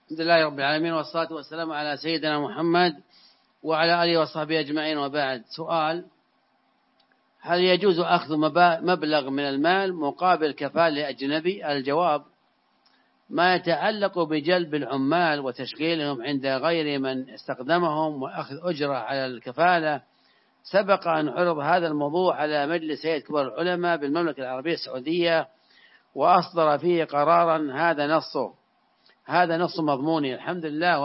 الحمد لله رب العالمين، والصلاة والسلام على سيدنا محمد وعلى آله وصحبه أجمعين، وبعد. سؤال: هل يجوز أخذ مبلغ من المال مقابل كفالة لأجنبي؟ الجواب: ما يتعلق بجلب العمال وتشغيلهم عند غير من استخدمهم وأخذ أجرة على الكفالة، سبق أن عرض هذا الموضوع على مجلس هيئة كبار العلماء بالمملكة العربية السعودية، وأصدر فيه قرارا هذا نص مضموني. الحمد لله،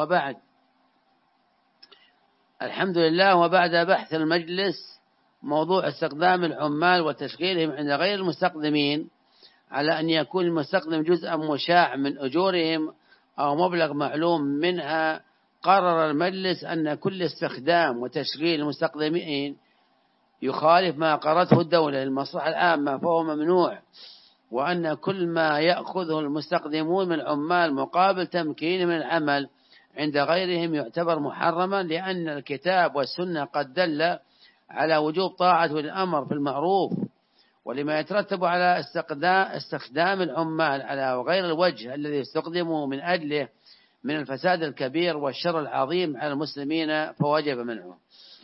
وبعد بحث المجلس موضوع استخدام العمال وتشغيلهم عند غير المستخدمين على أن يكون المستخدم جزءا مشاع من أجورهم أو مبلغ معلوم منها، قرر المجلس أن كل استخدام وتشغيل المستخدمين يخالف ما قررته الدولة للمصلحة العامة فهو ممنوع، وأن كل ما يأخذه المستخدمون من العمال مقابل تمكين من العمل عند غيرهم يعتبر محرما، لأن الكتاب والسنة قد دل على وجوب طاعة الأمر في المعروف، ولما يترتب على استخدام العمال على غير الوجه الذي استخدموا من أجله من الفساد الكبير والشر العظيم على المسلمين، فوجب منعه.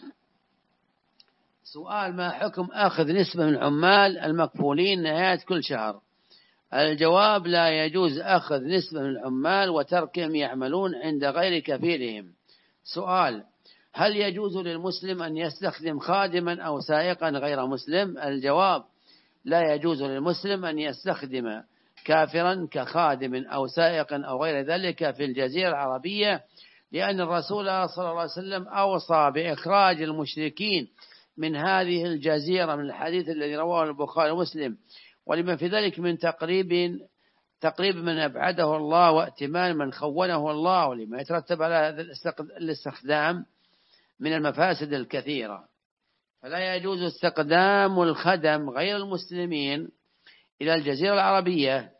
سؤال: ما حكم أخذ نسبة من العمال المكفولين نهاية كل شهر؟ الجواب: لا يجوز أخذ نسبة من العمال وتركهم يعملون عند غير كفيلهم. سؤال: هل يجوز للمسلم أن يستخدم خادما أو سائقا غير مسلم؟ الجواب: لا يجوز للمسلم أن يستخدم كافرا كخادم أو سائق أو غير ذلك في الجزيرة العربية، لأن الرسول صلى الله عليه وسلم أوصى بإخراج المشركين من هذه الجزيرة من الحديث الذي رواه البخاري ومسلم، ولما في ذلك من تقريب من أبعده الله وائتمان من خونه الله، ولما يترتب على هذا الاستخدام من المفاسد الكثيرة. فلا يجوز استخدام الخدم غير المسلمين إلى الجزيرة العربية،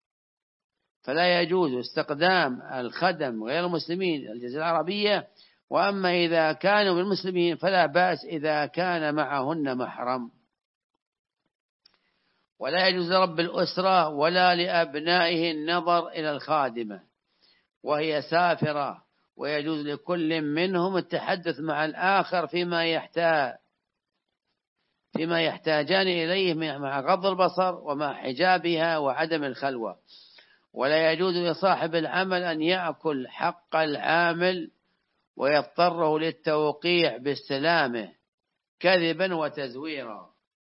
وأما إذا كانوا من المسلمين فلا بأس إذا كان معهن محرم. ولا يجوز لرب الأسرة ولا لأبنائه النظر إلى الخادمة وهي سافرة، ويجوز لكل منهم التحدث مع الآخر فيما يحتاجان إليه مع غض البصر ومع حجابها وعدم الخلوة. ولا يجوز لصاحب العمل أن يأكل حق العامل ويضطره للتوقيع باستلامه كذبا وتزويرا.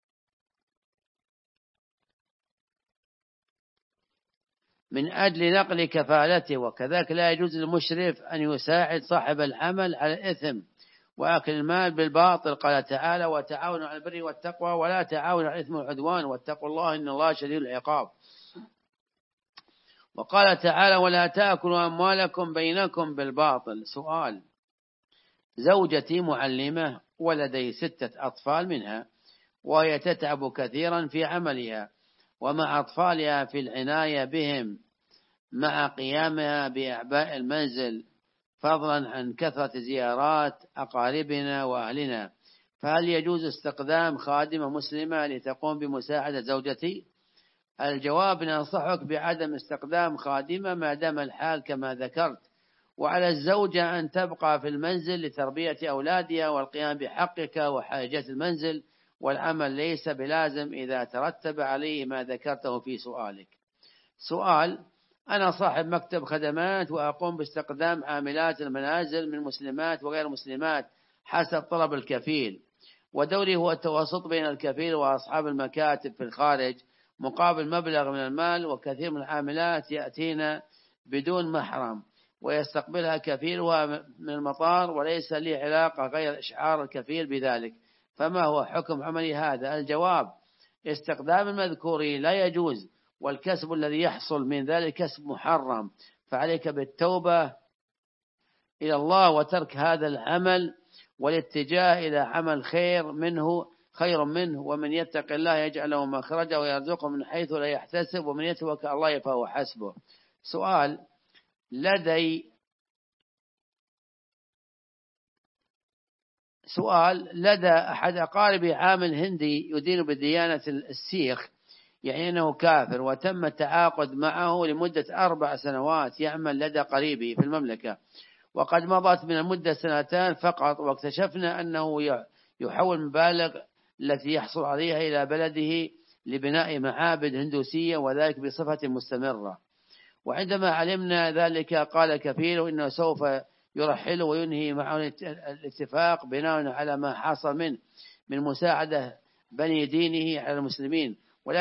من أجل نقل كفالته. وكذلك لا يجوز للمشرف أن يساعد صاحب العمل على الإثم وأكل المال بالباطل. قال تعالى: وتعاونوا على البر والتقوى ولا تعاونوا على الإثم والعدوان واتقوا الله إن الله شديد العقاب. وقال تعالى: ولا تأكلوا أموالكم بينكم بالباطل. سؤال: زوجتي معلمة ولدي 6 أطفال منها، وهي تتعب كثيرا في عملها ومع أطفالها في العناية بهم مع قيامها بأعباء المنزل، فضلا عن كثرة زيارات أقاربنا وأهلنا، فهل يجوز استخدام خادمة مسلمة لتقوم بمساعدة زوجتي؟ الجواب: ننصحك بعدم استخدام خادمة ما دام الحال كما ذكرت، وعلى الزوجة أن تبقى في المنزل لتربية أولادها والقيام بحقك وحاجة المنزل، والعمل ليس بلازم إذا ترتب عليه ما ذكرته في سؤالك. سؤال: أنا صاحب مكتب خدمات وأقوم باستخدام عاملات المنازل من مسلمات وغير مسلمات حسب طلب الكفيل، ودوري هو التوسط بين الكفيل وأصحاب المكاتب في الخارج مقابل مبلغ من المال، وكثير من العاملات يأتينا بدون محرم ويستقبلها كفيلها من المطار، وليس لي علاقة غير إشعار الكفيل بذلك، فما هو حكم عملي هذا؟ الجواب: استخدام المذكورين لا يجوز، والكسب الذي يحصل من ذلك كسب محرم، فعليك بالتوبة إلى الله وترك هذا العمل والاتجاه إلى عمل خير منه، ومن يتق الله يجعل له مخرجا ويرزقه من حيث لا يحتسب، ومن يتوكل على الله فهو حسبه. سؤال: لدى أحد أقاربي عامل هندي يدين بديانة السيخ، يعني أنه كافر، وتم التعاقد معه لمدة 4 سنوات يعمل لدى قريبه في المملكة، وقد مضت من المدة 2 فقط، واكتشفنا أنه يحول المبالغ التي يحصل عليها إلى بلده لبناء معابد هندوسية، وذلك بصفة مستمرة. وعندما علمنا ذلك قال كفيله إنه سوف يرحل وينهي معه الاتفاق بناء على ما حصل من مساعدة بني دينه على المسلمين.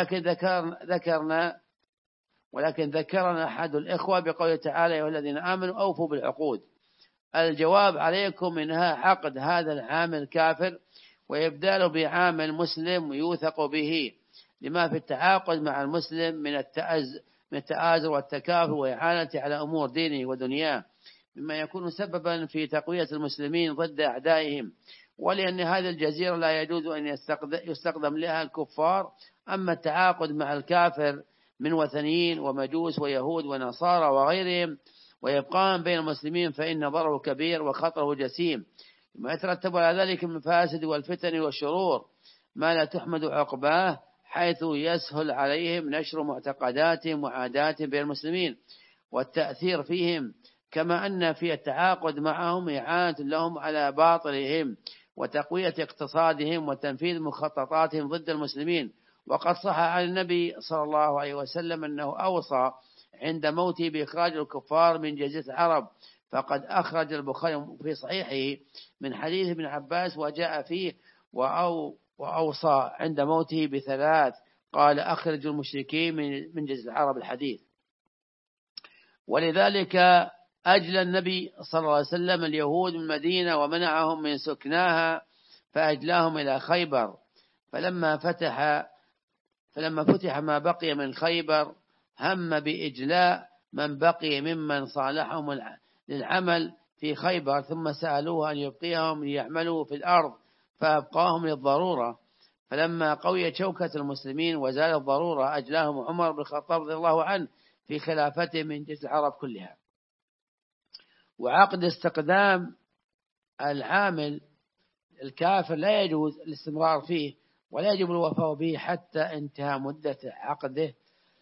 ولكن ذكرنا أحد الإخوة بقوله تعالى: يا الذين آمنوا أوفوا بالعقود. الجواب عليكم إنها عقد هذا العامل كافر، ويبدأ بعامل مسلم يوثق به، لما في التعاقد مع المسلم من التآزر والتكافؤ وإعانة على أمور دينه ودنياه، مما يكون سببا في تقوية المسلمين ضد أعدائهم، ولأن هذه الجزيرة لا يجوز أن يستخدم لها الكفار. أما التعاقد مع الكافر من وثنيين ومجوس ويهود ونصارى وغيرهم ويبقى بين المسلمين فإن ضرره كبير وخطره جسيم، ما يترتب على ذلك من المفاسد والفتن والشرور ما لا تحمد عقباه، حيث يسهل عليهم نشر معتقداتهم وعاداتهم بين المسلمين والتأثير فيهم، كما أن في التعاقد معهم إعانة لهم على باطلهم وتقوية اقتصادهم وتنفيذ مخططاتهم ضد المسلمين. وقد صح عن النبي صلى الله عليه وسلم أنه أوصى عند موته بإخراج الكفار من جزيرة العرب، فقد أخرج البخاري في صحيحه من حديث ابن عباس وجاء فيه: وأوصى عند موته ب3، قال: أخرج المشركين من جزيرة العرب، الحديث. ولذلك أجلى النبي صلى الله عليه وسلم اليهود من المدينة ومنعهم من سكناها، فأجلاهم إلى خيبر. فلما فتح ما بقي من خيبر هم بإجلاء من بقي ممن صالحهم للعمل في خيبر، ثم سألوه أن يبقيهم ليعملوا في الأرض، فأبقاهم للضرورة. فلما قويت شوكة المسلمين وزال الضرورة أجلاهم عمر بن الخطاب رضي الله عنه في خلافته من جزيرة العرب كلها. وعقد استقدام العامل الكافر لا يجوز الاستمرار فيه، ولا يجب الوفاء به حتى انتهى مدة عقده.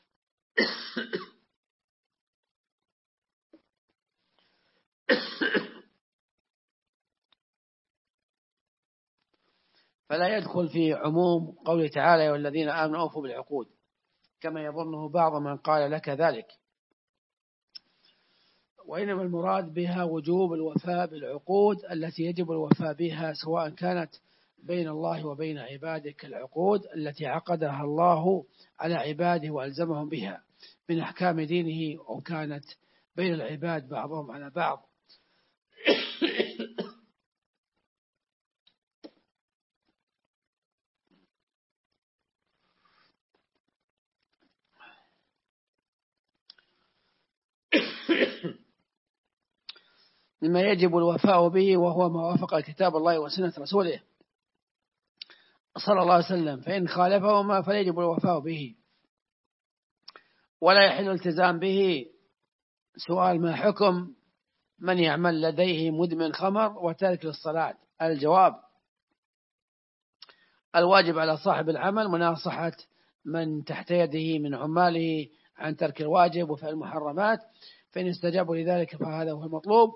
فلا يدخل في عموم قوله تعالى: والذين آمنوا أوفوا بالعقود، كما يظنه بعض من قال لك ذلك، وإنما المراد بها وجوب الوفاء بالعقود التي يجب الوفاء بها، سواء كانت بين الله وبين عباده كالعقود التي عقدها الله على عباده وألزمهم بها من أحكام دينه، أو كانت بين العباد بعضهم على بعض مما يجب الوفاء به، وهو ما وافق كتاب الله وسنة رسوله صلى الله عليه وسلم، فإن خالفهما فيجب الوفاء به، ولا يحل الالتزام به. سؤال: ما حكم من يعمل لديه مدمن خمر وتارك للصلاة؟ الجواب: الواجب على صاحب العمل مناصحة من تحت يده من عماله عن ترك الواجب وفعل المحرمات، فإن استجابوا لذلك فهذا هو المطلوب،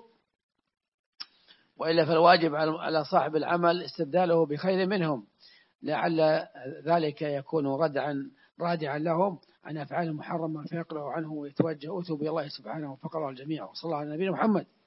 وإلا فالواجب على صاحب العمل استبداله بخير منهم، لعل ذلك يكون رادعا لهم عن أفعال المحرمة فيقلعوا عنه ويتوجه أتوب إلى الله سبحانه، وفقره الجميع. وصلى الله على نبينا محمد.